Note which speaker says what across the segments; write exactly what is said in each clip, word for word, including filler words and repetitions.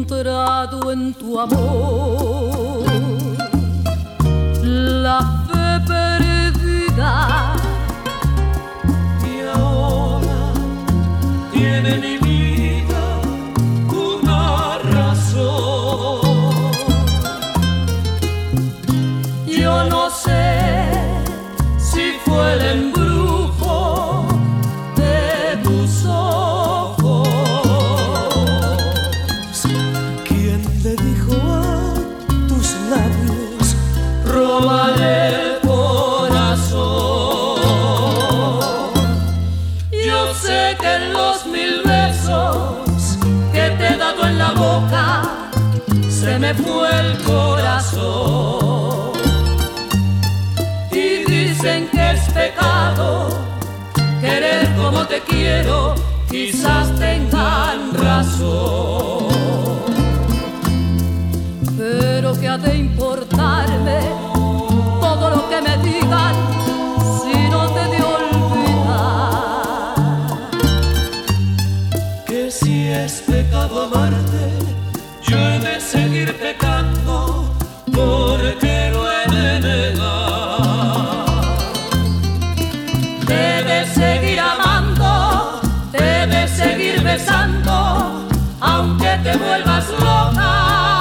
Speaker 1: encontrado en tu amor la fe perdida,
Speaker 2: y ahora tiene mi vida una razón.
Speaker 1: yo no sé si fue el embrujo de tus ojos.
Speaker 2: ¿Quién le dijo a tus labios róbale el corazón?
Speaker 1: Yo sé que en los mil besos que te he dado en la boca se me fue el corazón. Y dicen que es pecado querer como te quiero, quizás tengan razón. Pero que ha de importarme todo lo que me digan si no te de olvidar.
Speaker 2: Que si es pecado amarte, yo he de seguir pecando porque lo he de negar.
Speaker 1: Te de seguir amando, te de seguir besando, aunque te vuelvas loca,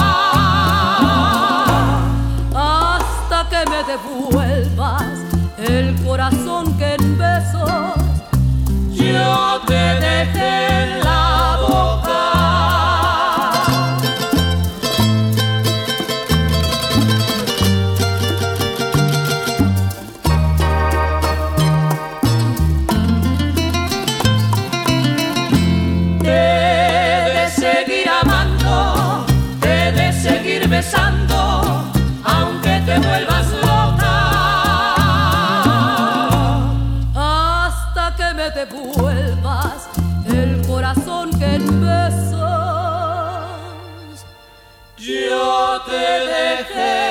Speaker 1: hasta que me devuelvas el corazón que en besos yo te dejé en la boca. Besando, aunque te vuelvas loca, hasta que me devuelvas el corazón que en besos yo te dejé.